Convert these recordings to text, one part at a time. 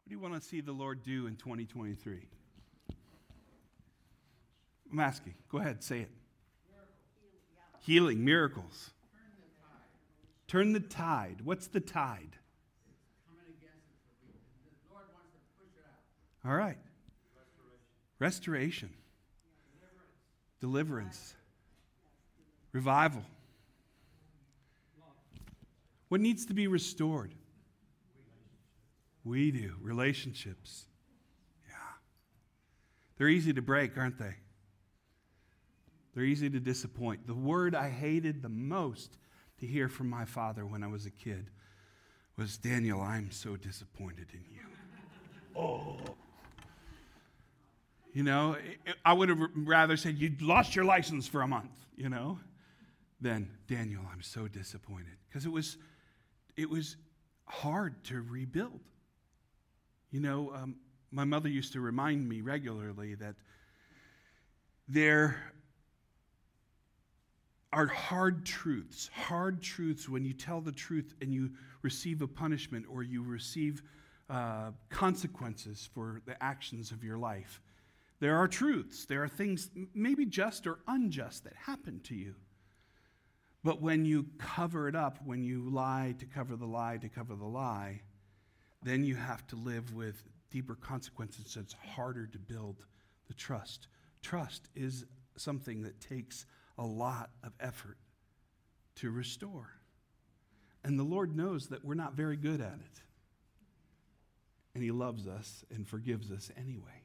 What do you want to see the Lord do in 2023? I'm asking. Go ahead, say it. Healing, miracles. Turn the tide. What's the tide? The Lord wants to push it out. All right. Restoration. Deliverance. Revival. What needs to be restored? We do. Relationships. Yeah. They're easy to break, aren't they? They're easy to disappoint. The word I hated the most to hear from my father when I was a kid was, Daniel, I'm so disappointed in you. Oh. You know, I would have rather said, you lost your license for a month, you know, than, Daniel, I'm so disappointed. Because it was hard to rebuild. You know, my mother used to remind me regularly that there are hard truths when you tell the truth and you receive a punishment or you receive consequences for the actions of your life. There are truths. There are things, maybe just or unjust, that happen to you. But when you cover it up, when you lie to cover the lie to cover the lie, then you have to live with deeper consequences. So it's harder to build the trust. Trust is something that takes a lot of effort to restore. And the Lord knows that we're not very good at it. And He loves us and forgives us anyway.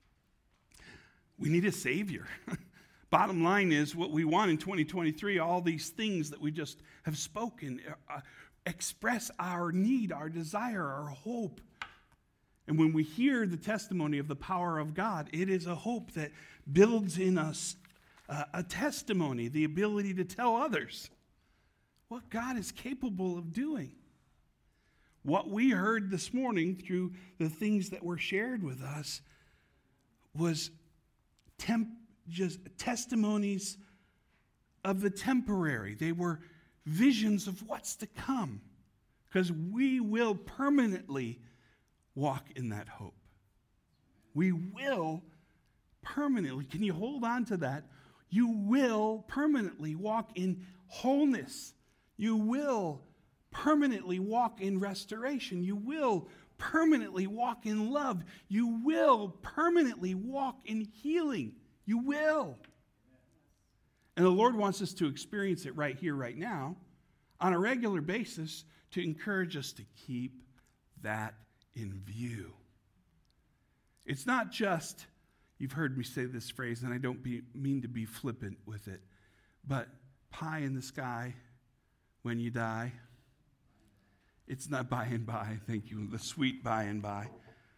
We need a Savior. Bottom line is, what we want in 2023, all these things that we just have spoken, express our need, our desire, our hope. And when we hear the testimony of the power of God, it is a hope that builds in us a testimony, the ability to tell others what God is capable of doing. What we heard this morning through the things that were shared with us was just testimonies of the temporary. They were visions of what's to come, because we will permanently walk in that hope. We will permanently. Can you hold on to that? You will permanently walk in wholeness. You will permanently walk in restoration. You will permanently walk in love. You will permanently walk in healing. You will. And the Lord wants us to experience it right here, right now, on a regular basis, to encourage us to keep that in view. It's not just, you've heard me say this phrase, and I don't mean to be flippant with it, but pie in the sky when you die. It's not by and by, thank you, the sweet by and by.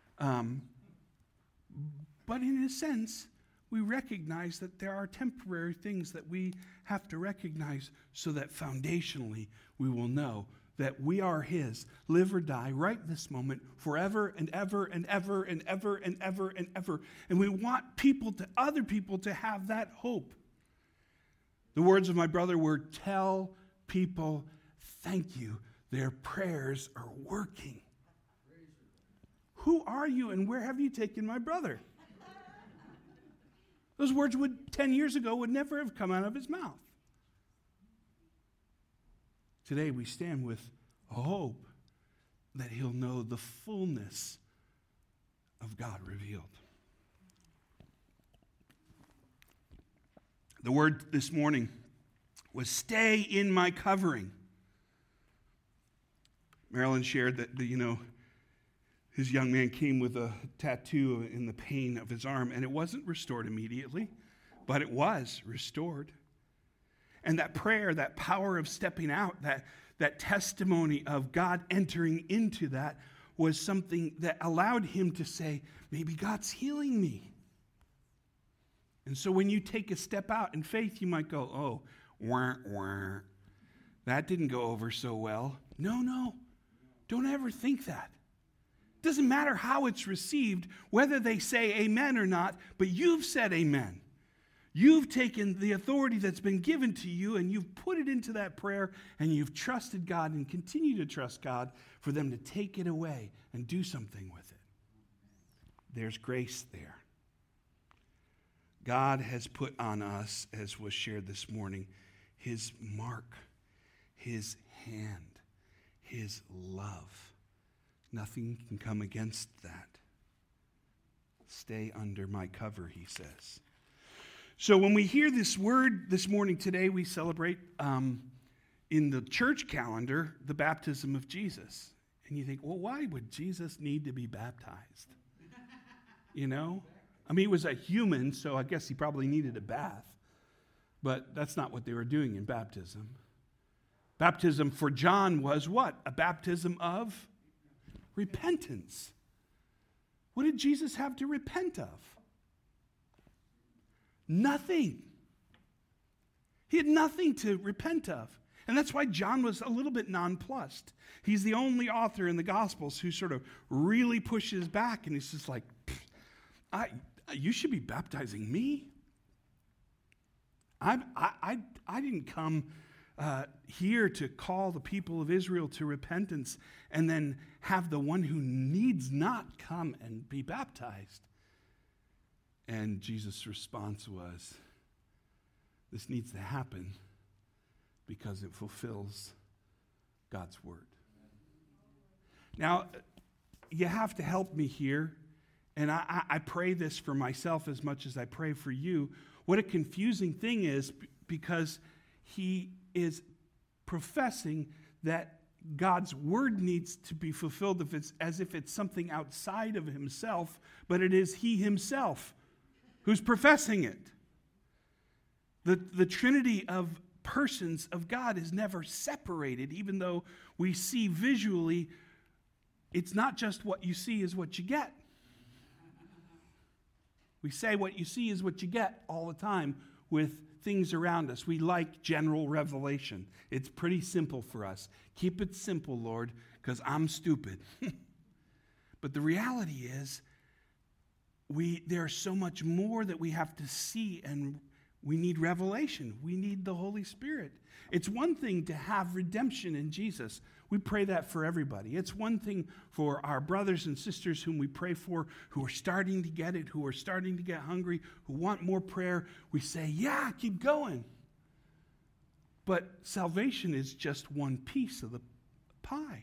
But in a sense, we recognize that there are temporary things that we have to recognize so that foundationally we will know that we are His, live or die, right this moment, forever and ever and ever and ever and ever and ever. And we want other people to have that hope. The words of my brother were, tell people thank you. Their prayers are working. Who are you and where have you taken my brother? Those words 10 years ago would never have come out of his mouth. Today we stand with a hope that he'll know the fullness of God revealed. The word this morning was stay in my covering. Marilyn shared that, his young man came with a tattoo in the pain of his arm, and it wasn't restored immediately, but it was restored. And that prayer, that power of stepping out, that testimony of God entering into that was something that allowed him to say, maybe God's healing me. And so when you take a step out in faith, you might go, oh, wah, wah. That didn't go over so well. No. Don't ever think that. It doesn't matter how it's received, whether they say amen or not, but you've said amen. You've taken the authority that's been given to you and you've put it into that prayer and you've trusted God and continue to trust God for them to take it away and do something with it. there's grace there. God has put on us, as was shared this morning, his mark, his hand, his love. Nothing can come against that. Stay under my cover, he says. So when we hear this word this morning today, we celebrate in the church calendar the baptism of Jesus. And you think, well, why would Jesus need to be baptized? You know? I mean, he was a human, so I guess he probably needed a bath. But that's not what they were doing in baptism. Baptism for John was what? A baptism of repentance. What did Jesus have to repent of? Nothing. He had nothing to repent of. And that's why John was a little bit nonplussed. He's the only author in the Gospels who sort of really pushes back, and he's just like, you should be baptizing me. I didn't come here to call the people of Israel to repentance and then have the one who needs not come and be baptized. And Jesus' response was, this needs to happen because it fulfills God's word. Now, you have to help me here, and I pray this for myself as much as I pray for you. What a confusing thing is, because he is professing that God's word needs to be fulfilled as if it's something outside of himself, but it is he himself who's professing it. The Trinity of persons of God is never separated, even though we see visually, it's not just what you see is what you get. We say what you see is what you get all the time with things around us. We like general revelation. It's pretty simple for us. Keep it simple, Lord, because I'm stupid. But the reality is, there's so much more that we have to see, and we need revelation. We need the Holy Spirit. It's one thing to have redemption in Jesus. We pray that for everybody. It's one thing for our brothers and sisters whom we pray for, who are starting to get it, who are starting to get hungry, who want more prayer. We say, yeah, keep going. But salvation is just one piece of the pie.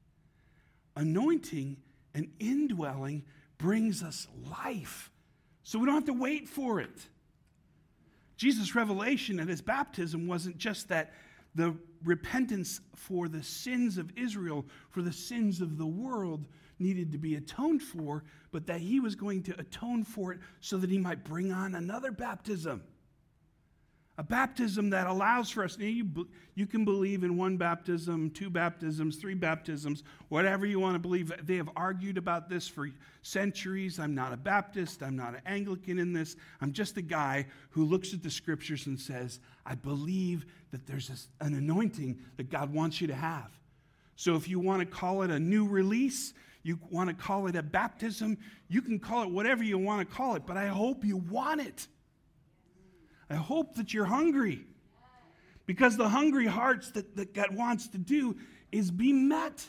Anointing and indwelling brings us life, so we don't have to wait for it. Jesus' revelation at his baptism wasn't just that the repentance for the sins of Israel, for the sins of the world, needed to be atoned for, but that he was going to atone for it so that he might bring on another baptism. A baptism that allows for us. You can believe in one baptism, two baptisms, three baptisms, whatever you want to believe. They have argued about this for centuries. I'm not a Baptist. I'm not an Anglican in this. I'm just a guy who looks at the scriptures and says, I believe that there's an anointing that God wants you to have. So if you want to call it a new release, you want to call it a baptism, you can call it whatever you want to call it, but I hope you want it. I hope that you're hungry, because the hungry hearts that God wants to do is be met.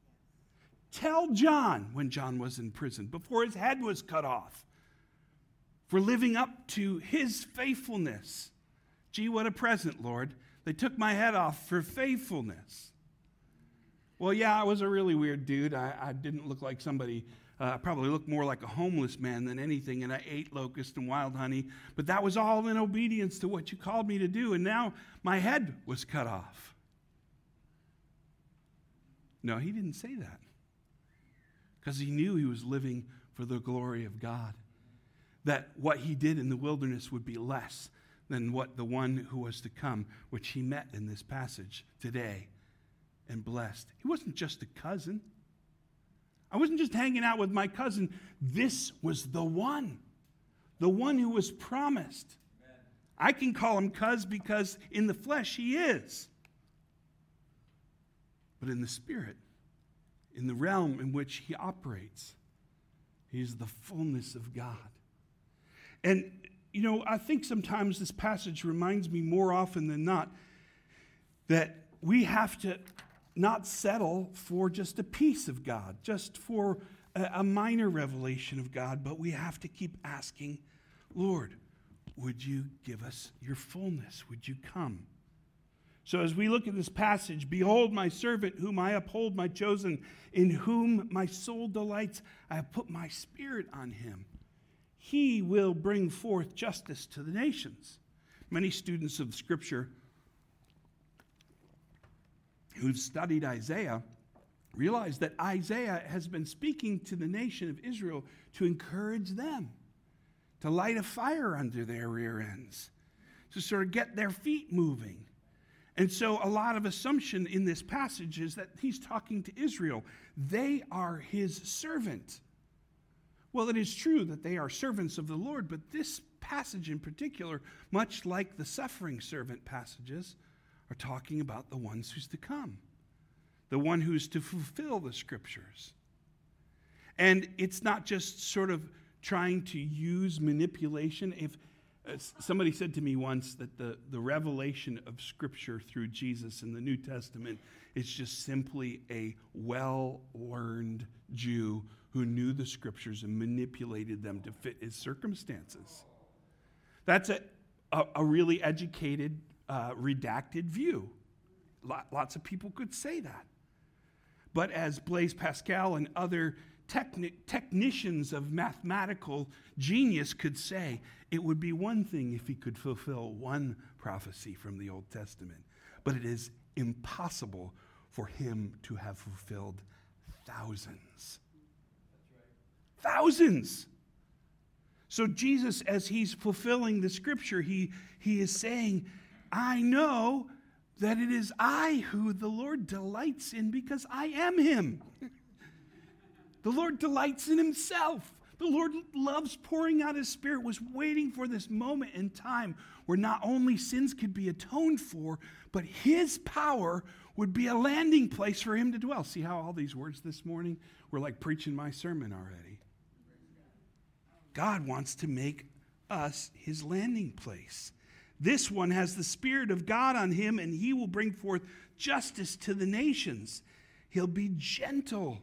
Tell John, when John was in prison, before his head was cut off, for living up to his faithfulness. Gee, what a present, Lord. They took my head off for faithfulness. Well, yeah, I was a really weird dude. I didn't look like somebody. I probably looked more like a homeless man than anything, and I ate locust and wild honey. But that was all in obedience to what you called me to do, and now my head was cut off. No, he didn't say that, because he knew he was living for the glory of God, that what he did in the wilderness would be less than what the one who was to come, which he met in this passage today and blessed. He wasn't just a cousin. I wasn't just hanging out with my cousin. This was the one who was promised. Amen. I can call him cuz because in the flesh he is. But in the spirit, in the realm in which he operates, he's the fullness of God. And, I think sometimes this passage reminds me more often than not that we have to not settle for just a piece of God, just for a minor revelation of God, but we have to keep asking, Lord, would you give us your fullness? Would you come? So as we look at this passage, behold my servant whom I uphold, my chosen, in whom my soul delights. I have put my spirit on him. He will bring forth justice to the nations. Many students of Scripture who've studied Isaiah realize that Isaiah has been speaking to the nation of Israel to encourage them, to light a fire under their rear ends, to sort of get their feet moving. And so a lot of assumption in this passage is that he's talking to Israel. They are his servant. Well, it is true that they are servants of the Lord, but this passage in particular, much like the suffering servant passages, are talking about the ones who's to come, the one who's to fulfill the Scriptures. And it's not just sort of trying to use manipulation. If somebody said to me once that the revelation of Scripture through Jesus in the New Testament is just simply a well-learned Jew who knew the Scriptures and manipulated them to fit his circumstances. That's a really educated, redacted view. Lots of people could say that. But as Blaise Pascal and other technicians of mathematical genius could say, it would be one thing if he could fulfill one prophecy from the Old Testament, but it is impossible for him to have fulfilled thousands. Thousands. So Jesus, as he's fulfilling the Scripture, he is saying, I know that it is I who the Lord delights in because I am him. The Lord delights in himself. The Lord loves pouring out his Spirit, was waiting for this moment in time where not only sins could be atoned for, but his power would be a landing place for him to dwell. See how all these words this morning were like preaching my sermon already? God wants to make us his landing place. This one has the Spirit of God on him, and he will bring forth justice to the nations. He'll be gentle.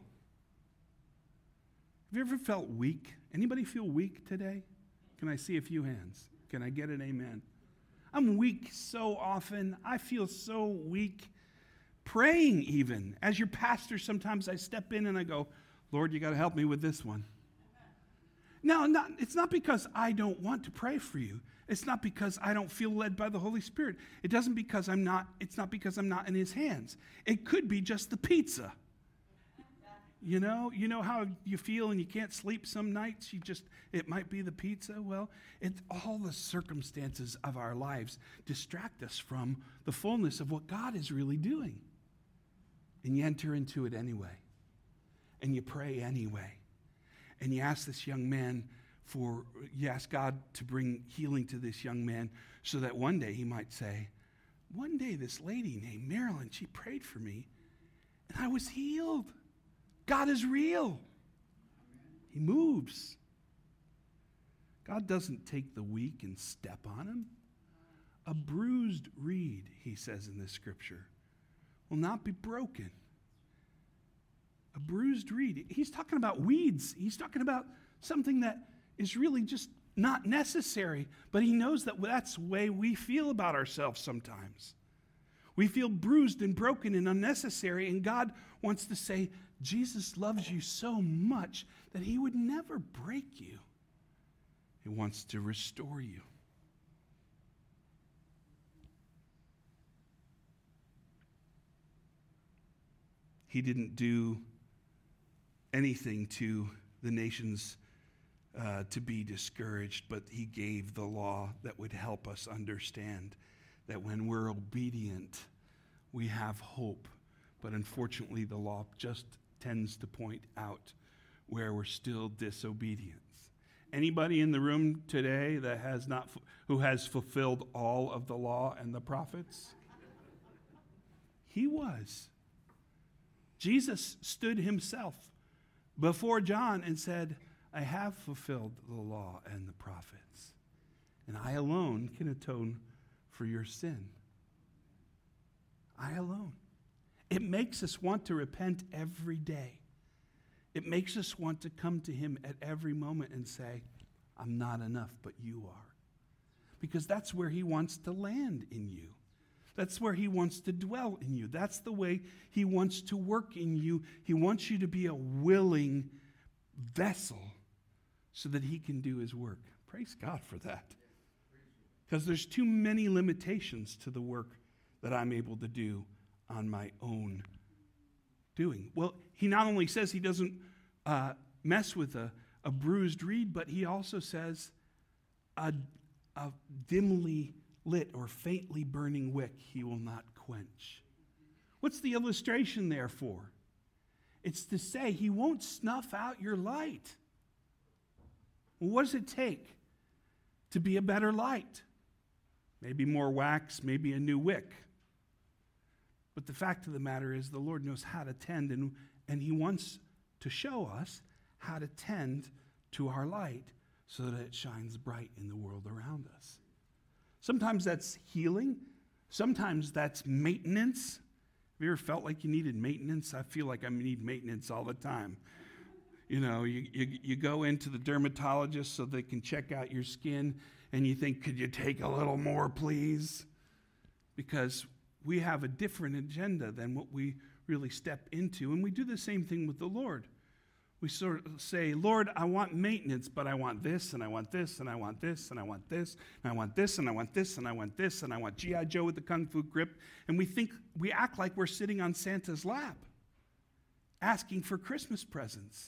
Have you ever felt weak? Anybody feel weak today? Can I see a few hands? Can I get an amen? I'm weak so often. I feel so weak. Praying even. As your pastor, sometimes I step in and I go, Lord, you got to help me with this one. Now, it's not because I don't want to pray for you. It's not because I don't feel led by the Holy Spirit. It's not because I'm not in his hands. It could be just the pizza. You know how you feel and you can't sleep some nights? It might be the pizza. Well, it's all the circumstances of our lives distract us from the fullness of what God is really doing. And you enter into it anyway. And you pray anyway. And you ask this young man you ask God to bring healing to this young man so that one day he might say, one day this lady named Marilyn, she prayed for me and I was healed. God is real. He moves. God doesn't take the weak and step on him. A bruised reed, he says in this scripture, will not be broken. A bruised reed. He's talking about weeds. He's talking about something that is really just not necessary. But he knows that that's the way we feel about ourselves sometimes. We feel bruised and broken and unnecessary. And God wants to say, Jesus loves you so much that he would never break you. He wants to restore you. He didn't do anything to the nations to be discouraged, but he gave the law that would help us understand that when we're obedient, we have hope. But unfortunately, the law just tends to point out where we're still disobedient. Anybody in the room today that who has fulfilled all of the law and the prophets? He was. Jesus stood himself before John and said, I have fulfilled the law and the prophets, and I alone can atone for your sin. I alone. It makes us want to repent every day. It makes us want to come to him at every moment and say, I'm not enough, but you are. Because that's where he wants to land in you. That's where he wants to dwell in you. That's the way he wants to work in you. He wants you to be a willing vessel so that he can do his work. Praise God for that. Because there's too many limitations to the work that I'm able to do on my own doing. Well, he not only says he doesn't mess with a bruised reed, but he also says a dimly lit or faintly burning wick he will not quench. What's the illustration there for? It's to say he won't snuff out your light. Well, what does it take to be a better light? Maybe more wax, maybe a new wick. But the fact of the matter is the Lord knows how to tend, and he wants to show us how to tend to our light so that it shines bright in the world around us. Sometimes that's healing. Sometimes that's maintenance. Have you ever felt like you needed maintenance? I feel like I need maintenance all the time. You know, you go into the dermatologist so they can check out your skin, and you think, could you take a little more, please? Because we have a different agenda than what we really step into. And we do the same thing with the Lord. We sort of say, Lord, I want maintenance, but I want this, and I want this, and I want this, and I want this, and I want this, and I want this, and I want this, and I want G.I. Joe with the Kung Fu grip. And we act like we're sitting on Santa's lap, asking for Christmas presents.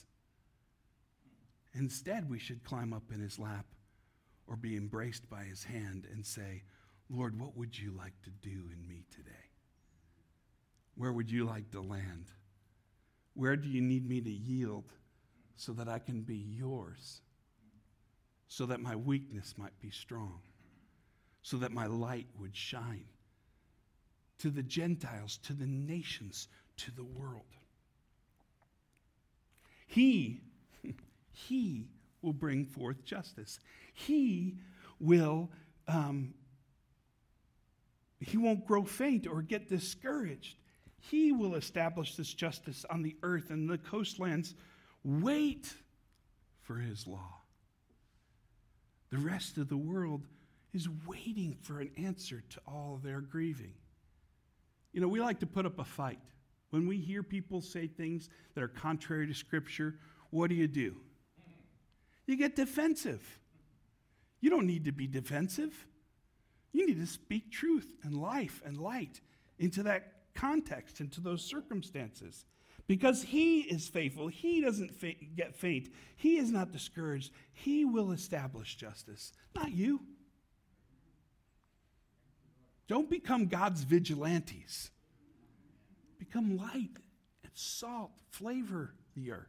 Instead, we should climb up in his lap or be embraced by his hand and say, Lord, what would you like to do in me today? Where would you like to land? Where do you need me to yield so that I can be yours? So that my weakness might be strong. So that my light would shine to the Gentiles, to the nations, to the world. He will bring forth justice. He won't grow faint or get discouraged. He will establish this justice on the earth, and the coastlands wait for his law. The rest of the world is waiting for an answer to all their grieving. You know, we like to put up a fight. When we hear people say things that are contrary to Scripture, what do? You get defensive. You don't need to be defensive. You need to speak truth and life and light into that context, into those circumstances. Because he is faithful. He doesn't get faint. He is not discouraged. He will establish justice, not you. Don't become God's vigilantes. Become light and salt. Flavor the earth.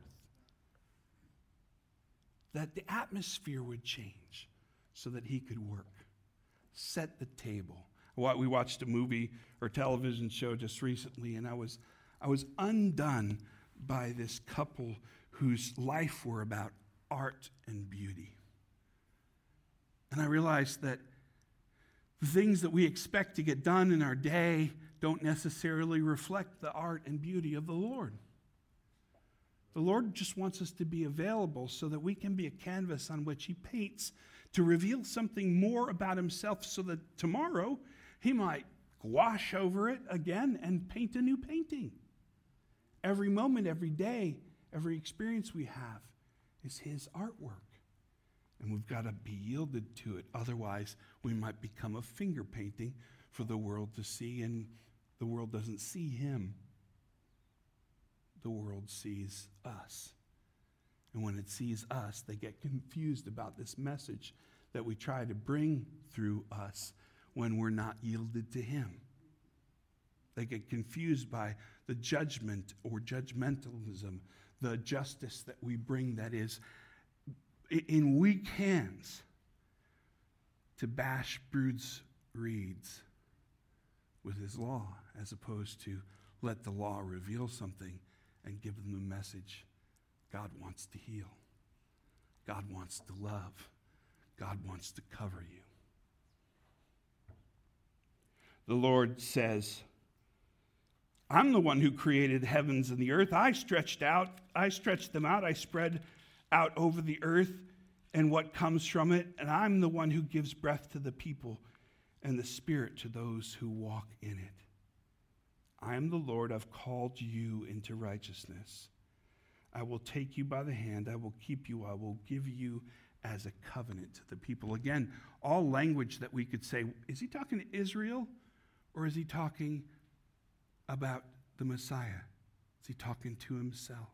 That the atmosphere would change so that he could work. Set the table. We watched a movie or television show just recently, and I was undone by this couple whose life were about art and beauty. And I realized that the things that we expect to get done in our day don't necessarily reflect the art and beauty of the Lord. The Lord just wants us to be available so that we can be a canvas on which he paints to reveal something more about himself so that tomorrow he might wash over it again and paint a new painting. Every moment, every day, every experience we have is his artwork. And we've got to be yielded to it. Otherwise, we might become a finger painting for the world to see, and the world doesn't see him. The world sees us. And when it sees us, they get confused about this message that we try to bring through us when we're not yielded to him. They get confused by the judgment or judgmentalism, the justice that we bring that is in weak hands to bash Bruce's reeds with his law, as opposed to let the law reveal something and give them the message. God wants to heal. God wants to love. God wants to cover you. The Lord says, I'm the one who created heavens and the earth. I stretched them out. I spread out over the earth and what comes from it. And I'm the one who gives breath to the people and the spirit to those who walk in it. I am the Lord. I've called you into righteousness. I will take you by the hand. I will keep you. I will give you as a covenant to the people. Again, all language that we could say, is he talking to Israel or is he talking about the Messiah? Is he talking to himself?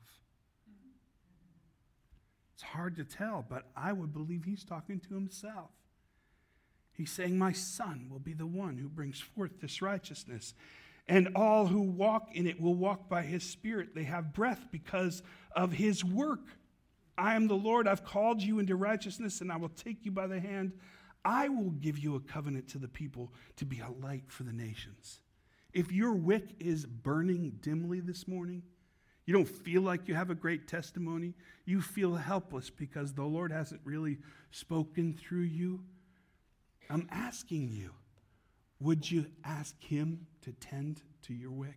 It's hard to tell, but I would believe he's talking to himself. He's saying, my son will be the one who brings forth this righteousness. And all who walk in it will walk by his Spirit. They have breath because of his work. I am the Lord. I've called you into righteousness, and I will take you by the hand. I will give you a covenant to the people to be a light for the nations. If your wick is burning dimly this morning, you don't feel like you have a great testimony, you feel helpless because the Lord hasn't really spoken through you, I'm asking you, would you ask him to tend to your wick?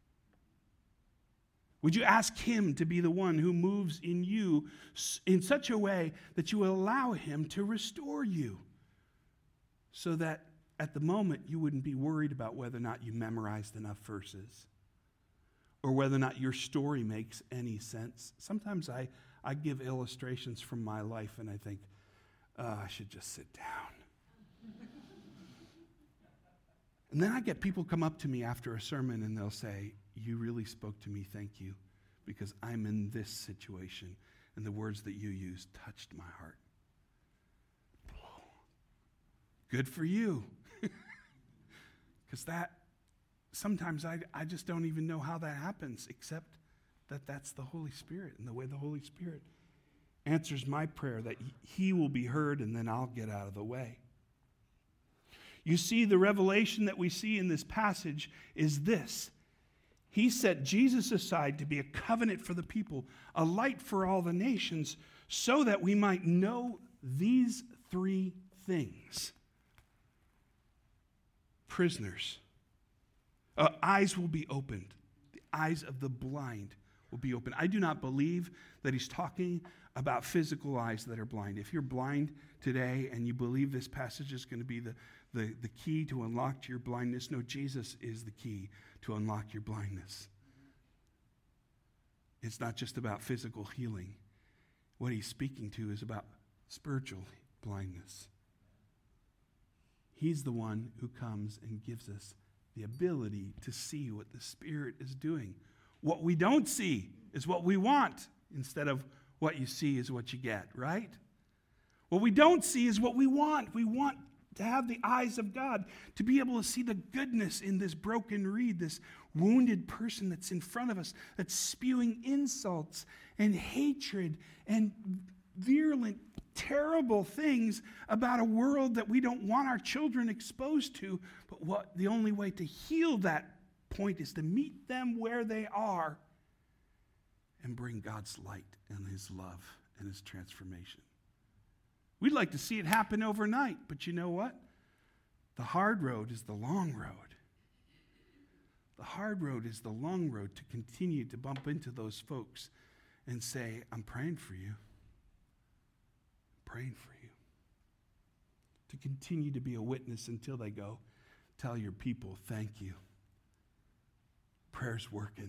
Would you ask him to be the one who moves in you in such a way that you will allow him to restore you so that at the moment you wouldn't be worried about whether or not you memorized enough verses or whether or not your story makes any sense? Sometimes I give illustrations from my life and I think, I should just sit down. And then I get people come up to me after a sermon and they'll say, you really spoke to me, thank you, because I'm in this situation and the words that you used touched my heart. Good for you. Because that, sometimes I just don't even know how that happens, except that that's the Holy Spirit and the way the Holy Spirit answers my prayer, that he will be heard and then I'll get out of the way. You see, the revelation that we see in this passage is this. He set Jesus aside to be a covenant for the people, a light for all the nations, so that we might know these three things. Prisoners. Eyes will be opened. The eyes of the blind will be opened. I do not believe that he's talking about physical eyes that are blind. If you're blind today and you believe this passage is going to be the key to unlock your blindness, no, Jesus is the key to unlock your blindness. It's not just about physical healing. What he's speaking to is about spiritual blindness. He's the one who comes and gives us the ability to see what the Spirit is doing. What we don't see is what we want, instead of what you see is what you get, right? What we don't see is what we want. We want to have the eyes of God, to be able to see the goodness in this broken reed, this wounded person that's in front of us, that's spewing insults and hatred and virulent, terrible things about a world that we don't want our children exposed to. But the only way to heal that point is to meet them where they are and bring God's light and his love and his transformation. We'd like to see it happen overnight, but you know what? The hard road is the long road. The hard road is the long road to continue to bump into those folks and say, I'm praying for you. I'm praying for you. To continue to be a witness until they go, tell your people, thank you. Prayer's working.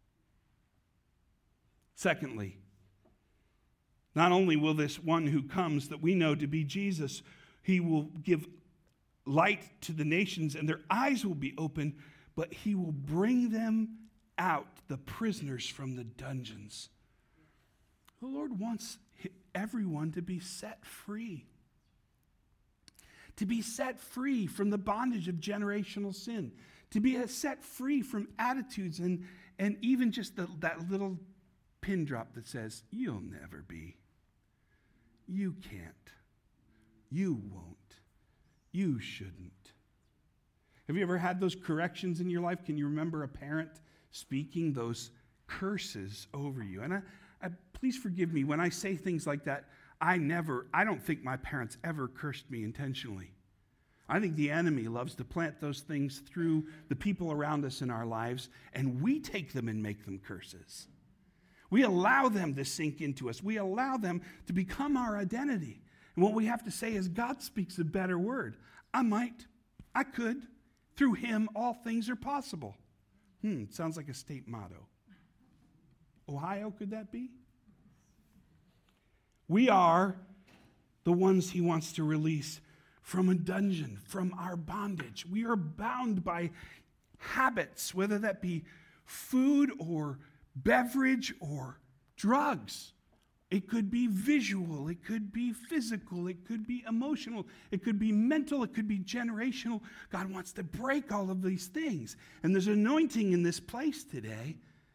Secondly, not only will this one who comes that we know to be Jesus, he will give light to the nations and their eyes will be open, but he will bring them out, the prisoners from the dungeons. The Lord wants everyone to be set free. To be set free from the bondage of generational sin. To be set free from attitudes and even just that little pin drop that says, you'll never be. You can't. You won't. You shouldn't. Have you ever had those corrections in your life? Can you remember a parent speaking those curses over you? And I please forgive me when I say things like that. I don't think my parents ever cursed me intentionally. I think the enemy loves to plant those things through the people around us in our lives, and we take them and make them curses. We allow them to sink into us. We allow them to become our identity. And what we have to say is, God speaks a better word. I could. Through him, all things are possible. Sounds like a state motto. Ohio, could that be? We are the ones he wants to release from a dungeon, from our bondage. We are bound by habits, whether that be food or beverage or drugs. It could be visual, it could be physical, it could be emotional, it could be mental, it could be generational. God wants to break all of these things. And there's anointing in this place today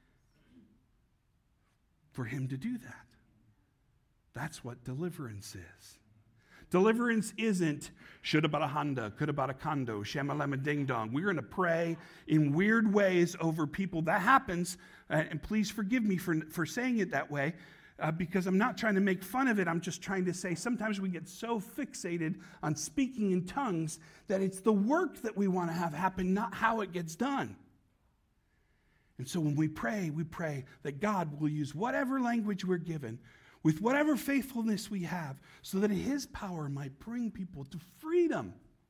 for him to do that. That's what deliverance is. Deliverance isn't shoulda bought a Honda, coulda bought a condo, shamalama ding dong. We're going to pray in weird ways over people. That happens, and please forgive me for saying it that way, because I'm not trying to make fun of it. I'm just trying to say sometimes we get so fixated on speaking in tongues that it's the work that we want to have happen, not how it gets done. And so when we pray that God will use whatever language we're given, with whatever faithfulness we have, so that his power might bring people to freedom.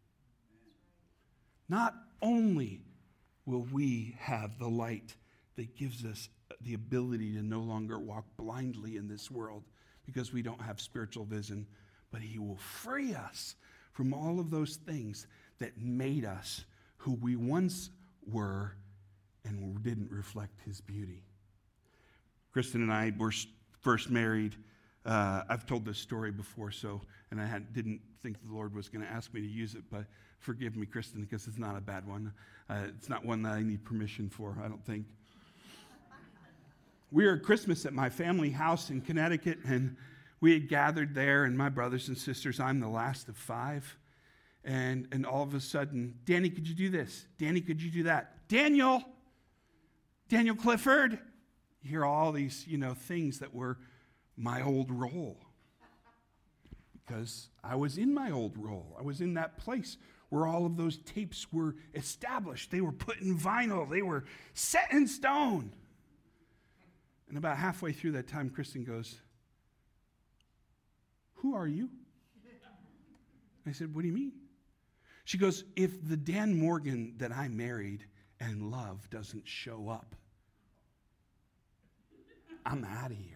Not only will we have the light that gives us the ability to no longer walk blindly in this world because we don't have spiritual vision, but he will free us from all of those things that made us who we once were and didn't reflect his beauty. Kristen and I were first married. I've told this story before, and I didn't think the Lord was going to ask me to use it, but forgive me, Kristen, because it's not a bad one. It's not one that I need permission for, I don't think. We were at Christmas at my family house in Connecticut, and we had gathered there, and my brothers and sisters, I'm the last of 5, and all of a sudden, Danny, could you do this? Danny, could you do that? Daniel Clifford. You hear all these, things that were my old role, because I was in my old role. I was in that place where all of those tapes were established. They were put in vinyl. They were set in stone. And about halfway through that time, Kristen goes, "Who are you?" I said, "What do you mean?" She goes, "If the Dan Morgan that I married and love doesn't show up, I'm out of here."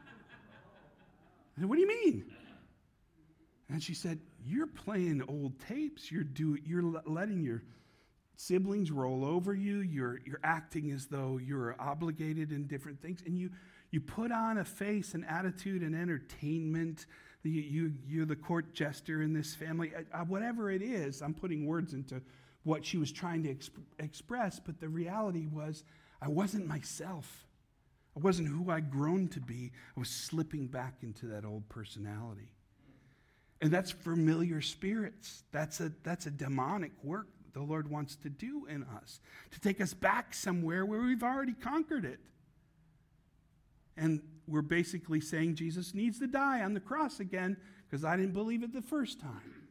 I said, "What do you mean?" And she said, "You're playing old tapes. You're letting your siblings roll over you. You're acting as though you're obligated in different things. And you put on a face, an attitude, an entertainment. You're the court jester in this family." Whatever it is, I'm putting words into what she was trying to express. But the reality was, I wasn't myself. I wasn't who I'd grown to be. I was slipping back into that old personality. And that's familiar spirits. That's a demonic work the Lord wants to do in us, to take us back somewhere where we've already conquered it. And we're basically saying Jesus needs to die on the cross again because I didn't believe it the first time.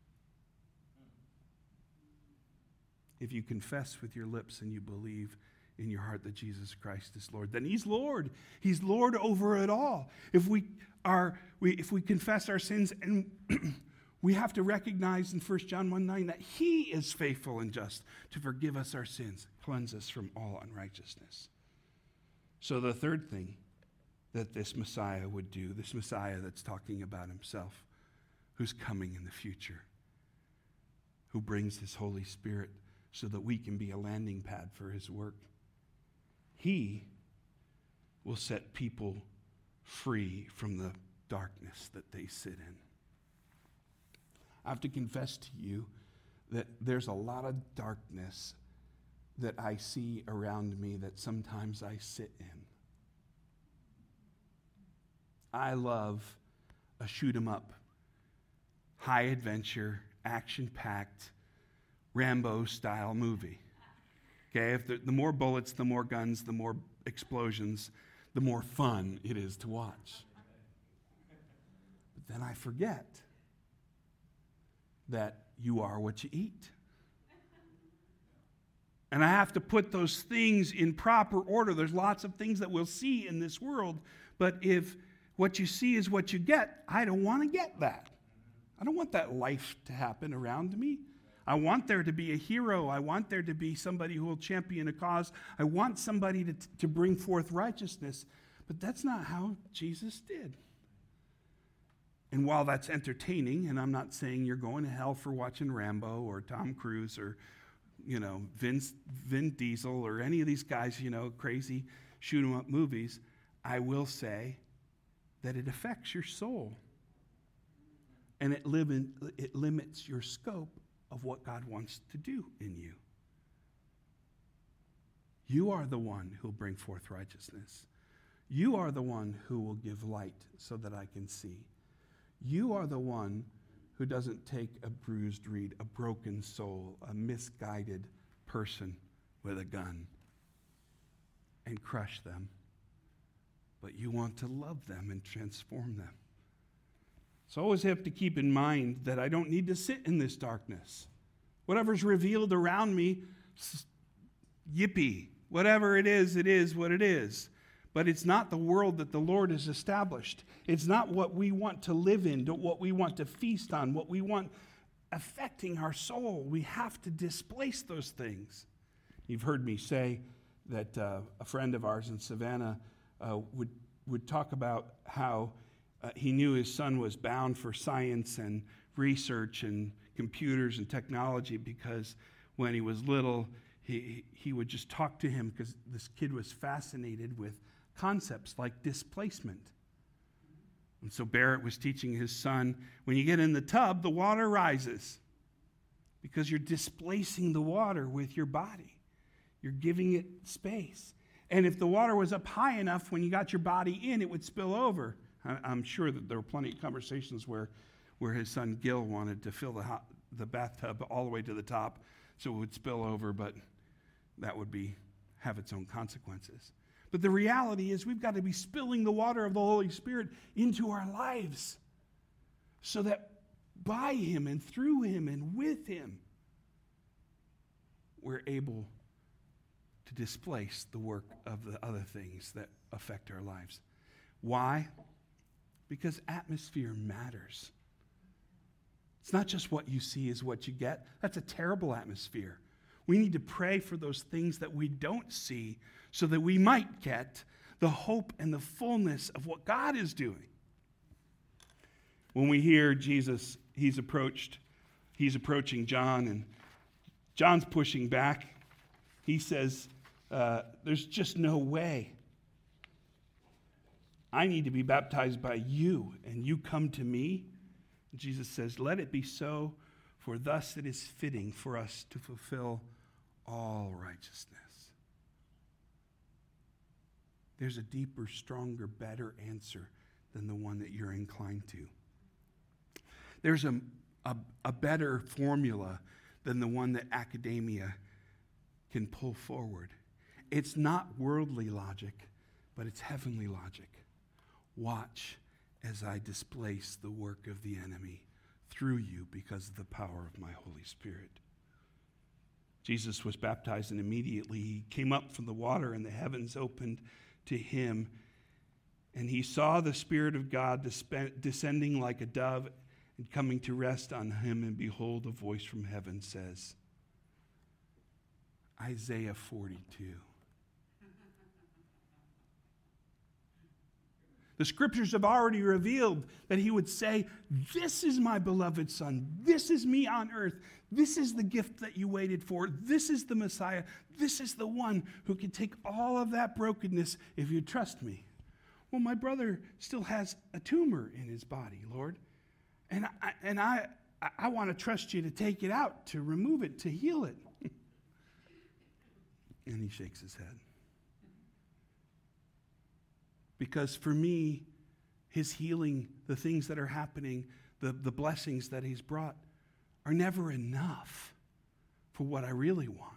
If you confess with your lips and you believe in your heart that Jesus Christ is Lord, then he's Lord. He's Lord over it all. If we confess our sins, and we have to recognize in 1 John 1:9 that he is faithful and just to forgive us our sins, cleanse us from all unrighteousness. So the third thing that this Messiah would do, this Messiah that's talking about himself, who's coming in the future, who brings his Holy Spirit so that we can be a landing pad for his work. He will set people free from the darkness that they sit in. I have to confess to you that there's a lot of darkness that I see around me that sometimes I sit in. I love a shoot-'em-up, high-adventure, action-packed, Rambo-style movie. Okay, if the more bullets, the more guns, the more explosions, the more fun it is to watch. But then I forget that you are what you eat. And I have to put those things in proper order. There's lots of things that we'll see in this world, but if what you see is what you get, I don't want to get that. I don't want that life to happen around me. I want there to be a hero. I want there to be somebody who will champion a cause. I want somebody to bring forth righteousness. But that's not how Jesus did. And while that's entertaining, and I'm not saying you're going to hell for watching Rambo or Tom Cruise or, Vin Diesel or any of these guys, crazy shoot 'em up movies, I will say that it affects your soul. And it limits your scope of what God wants to do in you. You are the one who will bring forth righteousness. You are the one who will give light so that I can see. You are the one who doesn't take a bruised reed, a broken soul, a misguided person with a gun and crush them. But you want to love them and transform them. So I always have to keep in mind that I don't need to sit in this darkness. Whatever's revealed around me, yippee. Whatever it is what it is. But it's not the world that the Lord has established. It's not what we want to live in, what we want to feast on, what we want affecting our soul. We have to displace those things. You've heard me say that a friend of ours in Savannah would talk about how he knew his son was bound for science and research and computers and technology because when he was little, he would just talk to him because this kid was fascinated with concepts like displacement. And so Barrett was teaching his son, when you get in the tub, the water rises because you're displacing the water with your body. You're giving it space. And if the water was up high enough, when you got your body in, it would spill over. I'm sure that there were plenty of conversations where his son Gil wanted to fill the bathtub all the way to the top so it would spill over, but that would have its own consequences. But the reality is we've got to be spilling the water of the Holy Spirit into our lives so that by Him and through Him and with Him, we're able to displace the work of the other things that affect our lives. Why? Because atmosphere matters. It's not just what you see is what you get. That's a terrible atmosphere. We need to pray for those things that we don't see so that we might get the hope and the fullness of what God is doing. When we hear Jesus, he's approaching John, and John's pushing back. He says, there's just no way. I need to be baptized by you, and you come to me? Jesus says, let it be so, for thus it is fitting for us to fulfill all righteousness. There's a deeper, stronger, better answer than the one that you're inclined to. There's a better formula than the one that academia can pull forward. It's not worldly logic, but it's heavenly logic. Watch as I displace the work of the enemy through you because of the power of my Holy Spirit. Jesus was baptized, and immediately he came up from the water, and the heavens opened to him, and he saw the Spirit of God descending like a dove and coming to rest on him, and behold, a voice from heaven says, Isaiah 42. The scriptures have already revealed that he would say, this is my beloved Son. This is me on earth. This is the gift that you waited for. This is the Messiah. This is the one who can take all of that brokenness if you trust me. Well, my brother still has a tumor in his body, Lord. And I want to trust you to take it out, to remove it, to heal it. And he shakes his head. Because for me, his healing, the things that are happening, the blessings that he's brought are never enough for what I really want.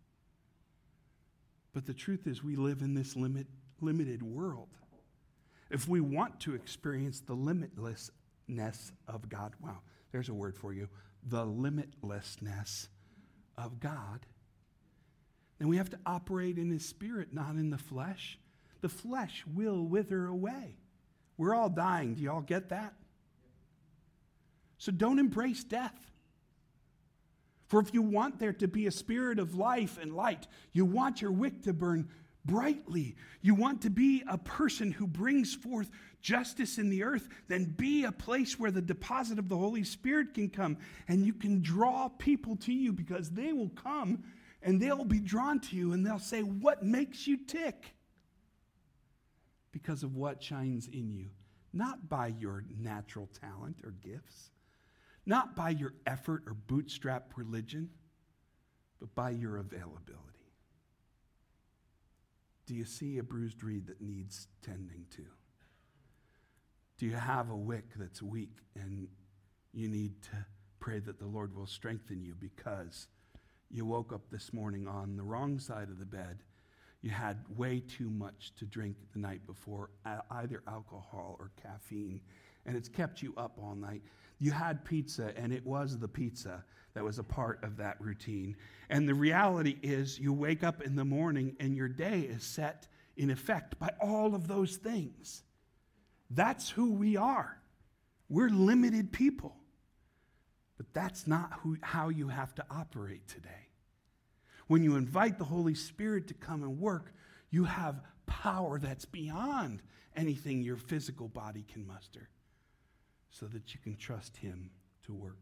But the truth is we live in this limited world. If we want to experience the limitlessness of God, wow, there's a word for you, the limitlessness of God, then we have to operate in his spirit, not in the flesh. The flesh will wither away. We're all dying. Do you all get that? So don't embrace death. For if you want there to be a spirit of life and light, you want your wick to burn brightly, you want to be a person who brings forth justice in the earth, then be a place where the deposit of the Holy Spirit can come and you can draw people to you, because they will come and they'll be drawn to you and they'll say, what makes you tick? Because of what shines in you, not by your natural talent or gifts, not by your effort or bootstrap religion, but by your availability. Do you see a bruised reed that needs tending to? Do you have a wick that's weak and you need to pray that the Lord will strengthen you because you woke up this morning on the wrong side of the bed? You had way too much to drink the night before, either alcohol or caffeine, and it's kept you up all night. You had pizza, and it was the pizza that was a part of that routine. And the reality is you wake up in the morning and your day is set in effect by all of those things. That's who we are. We're limited people. But that's not how you have to operate today. When you invite the Holy Spirit to come and work, you have power that's beyond anything your physical body can muster, so that you can trust him to work.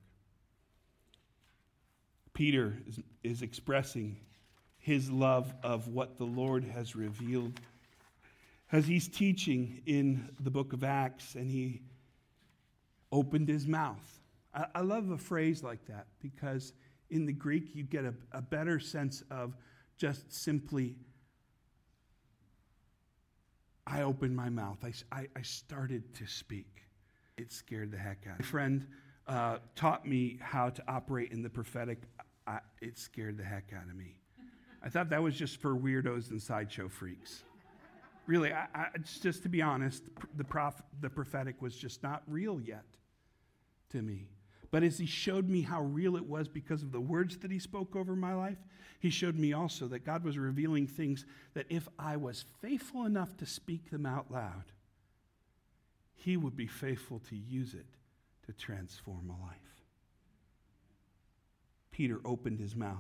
Peter is expressing his love of what the Lord has revealed as he's teaching in the book of Acts, and he opened his mouth. I love a phrase like that, because in the Greek you get a better sense of just simply, I opened my mouth. I started to speak. It scared the heck out of me. My friend taught me how to operate in the prophetic. It scared the heck out of me. I thought that was just for weirdos and sideshow freaks. Really, just to be honest, the prophetic was just not real yet to me. But as he showed me how real it was because of the words that he spoke over my life, he showed me also that God was revealing things that if I was faithful enough to speak them out loud, he would be faithful to use it to transform a life. Peter opened his mouth.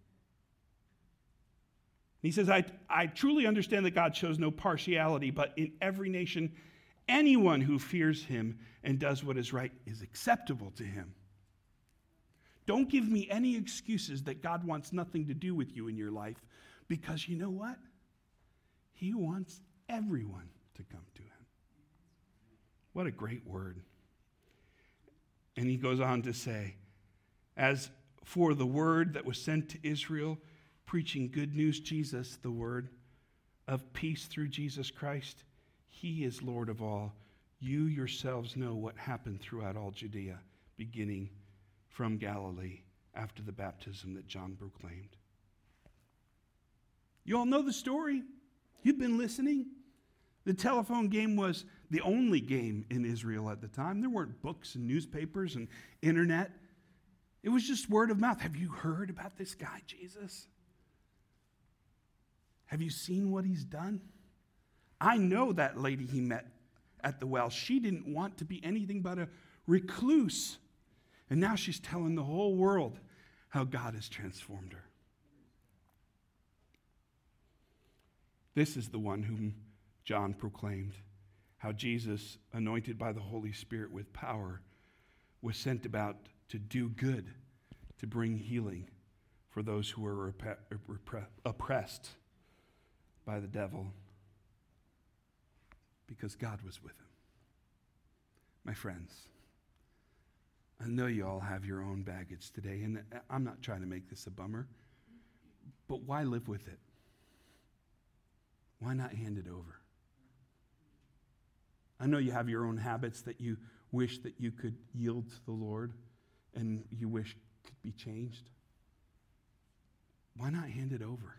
He says, I truly understand that God shows no partiality, but in every nation, anyone who fears him and does what is right is acceptable to him. Don't give me any excuses that God wants nothing to do with you in your life, because you know what? He wants everyone to come to him. What a great word. And he goes on to say, as for the word that was sent to Israel, preaching good news, Jesus, the word of peace through Jesus Christ, he is Lord of all. You yourselves know what happened throughout all Judea, beginning from Galilee after the baptism that John proclaimed. You all know the story. You've been listening. The telephone game was the only game in Israel at the time. There weren't books and newspapers and internet. It was just word of mouth. Have you heard about this guy, Jesus? Have you seen what he's done? I know that lady he met at the well. She didn't want to be anything but a recluse. And now she's telling the whole world how God has transformed her. This is the one whom John proclaimed, how Jesus, anointed by the Holy Spirit with power, was sent about to do good, to bring healing for those who were oppressed by the devil, because God was with him. My friends, I know you all have your own baggage today, and I'm not trying to make this a bummer, but why live with it? Why not hand it over? I know you have your own habits that you wish that you could yield to the Lord and you wish could be changed. Why not hand it over?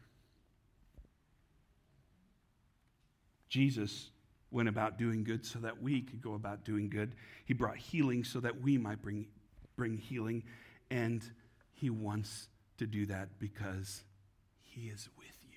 Jesus went about doing good so that we could go about doing good. He brought healing so that we might bring healing. And he wants to do that because he is with you.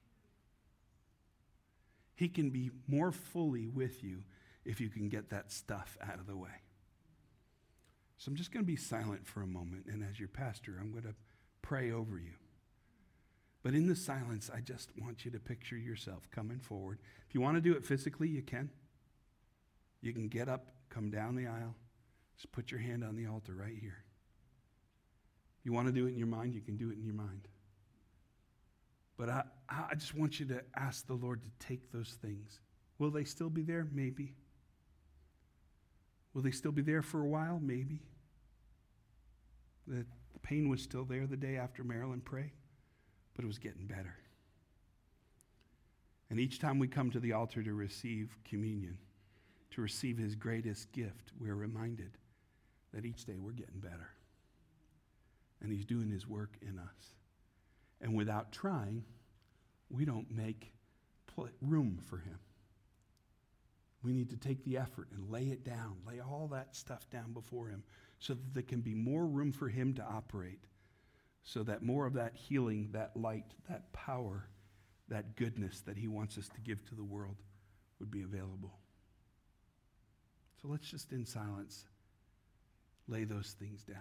He can be more fully with you if you can get that stuff out of the way. So I'm just going to be silent for a moment, and as your pastor, I'm going to pray over you. But in the silence, I just want you to picture yourself coming forward. If you want to do it physically, you can. You can get up, come down the aisle, just put your hand on the altar right here. If you want to do it in your mind, you can do it in your mind. But I just want you to ask the Lord to take those things. Will they still be there? Maybe. Will they still be there for a while? Maybe. The pain was still there the day after Marilyn prayed, but it was getting better. And each time we come to the altar to receive communion, to receive his greatest gift, we're reminded that each day we're getting better. And he's doing his work in us. And without trying, we don't make room for him. We need to take the effort and lay it down, lay all that stuff down before him so that there can be more room for him to operate, so that more of that healing, that light, that power, that goodness that he wants us to give to the world would be available. So let's just in silence lay those things down.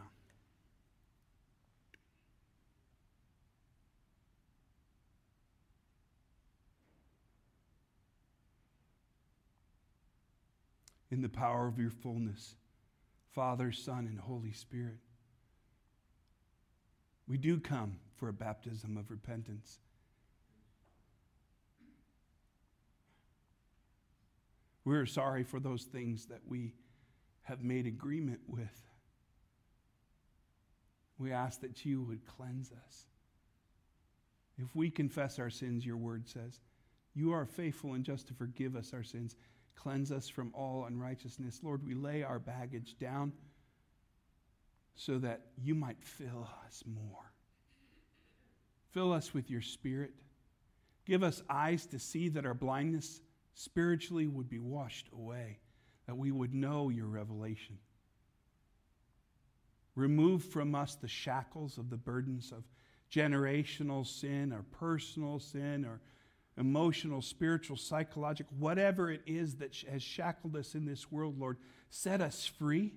In the power of your fullness, Father, Son, and Holy Spirit, we do come for a baptism of repentance. We're sorry for those things that we have made agreement with. We ask that you would cleanse us. If we confess our sins, your word says, you are faithful and just to forgive us our sins. Cleanse us from all unrighteousness. Lord, we lay our baggage down so that you might fill us more. Fill us with your Spirit. Give us eyes to see that our blindness spiritually would be washed away, that we would know your revelation. Remove from us the shackles of the burdens of generational sin or personal sin or emotional, spiritual, psychological, whatever it is that has shackled us in this world, Lord, set us free.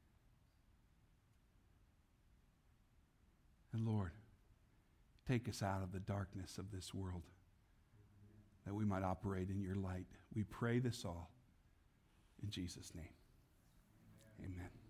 And Lord, take us out of the darkness of this world that we might operate in your light. We pray this all in Jesus' name. Amen.